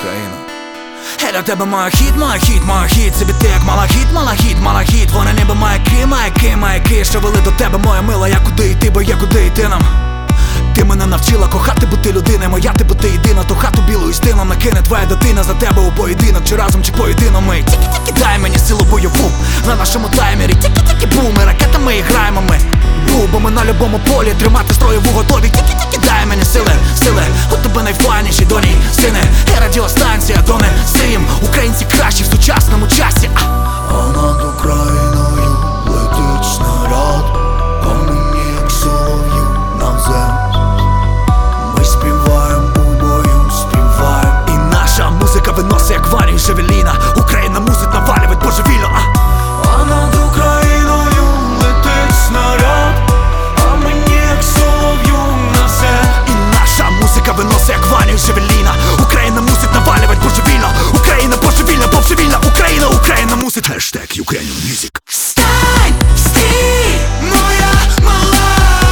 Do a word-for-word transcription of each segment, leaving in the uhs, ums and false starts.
Україна. Гей, для тебе моя хіт, моя хіт, моя хіт. Собі ти як малахіт, малахіт, малахіт. Вони ніби маяки, маяки, маяки, що вели до тебе, моя мила. Я куди йти, бо є куди йти нам. Ти мене навчила кохати, бути людиною. Моя ти бути єдина, ту хату білу і стилом накине твоя дитина за тебе у поєдинок. Чи разом, чи поєдино ми. Тільки-тільки дай мені силу бойову на нашому таймері. Тільки-тільки бу, ми ракетами і граємо ми. Бу, бо ми на любому полі тримати строю готові. Тільки-тільки дай мені сили, сили. У тебе найфайніші доні, сини. І радіостанція дони сим. Українці кращі в сучасному часі. А над Україною летить снаряд, а мені як солов'ю навзем. Ми співаємо у бою, співаємо. І наша музика виносить як варію Шевеліна. Україна мусить навалювать божевільно. А над Україною летить снаряд, а мені як солов'ю навзем. І наша музика виносить як варію Шевеліна. Україна мусить навалювать божевільно. Україна божевільна, божевільна Україна, Україна мусить. Хештег Ukrainian Music. Встань, стій, моя мала.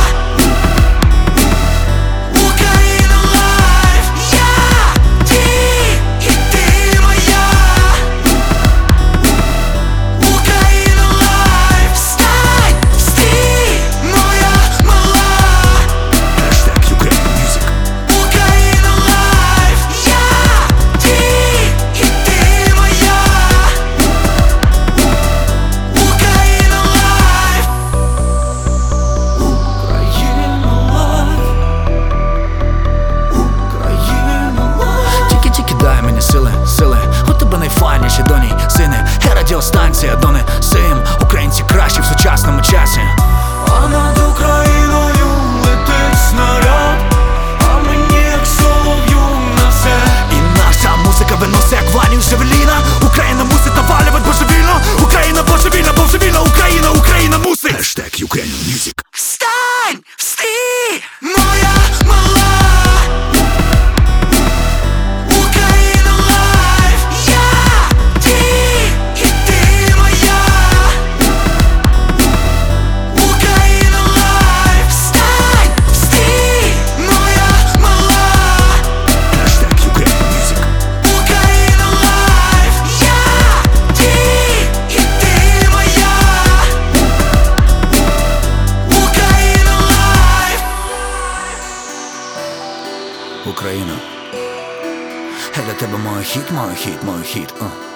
Україна лайф, я, ти, і ти моя. Україна лайф, встань, стій, моя мала. Хештег Ukrainian Music. Україна лайф, я, ти, і ти моя. Україна лайф, Україна лайф, Україна лайф. Тільки-тільки дай мені сили, сили. У тебе найфайніші доні, сини. І радіостанція дони сим. Українці кращі в сучасному часі. А над Україною летить снаряд, а мені як солов'ю навзем. І наша музика виносить як ванію Шевеліна. Україна мусить навалювать божевільно. Україна божевільна, божевільна Україна, Україна мусить. Хештег Ukrainian Music. Встань, стій, моя мала. Україна лайф, я, ти, і ти моя. Україна лайф, встань, стій, моя мала. Хештег Ukrainian Music. Україна лайф, я, ти, і ти моя. Україна лайф. Україна. Гей, для тебе моя хіт, моя хіт, моя хіт.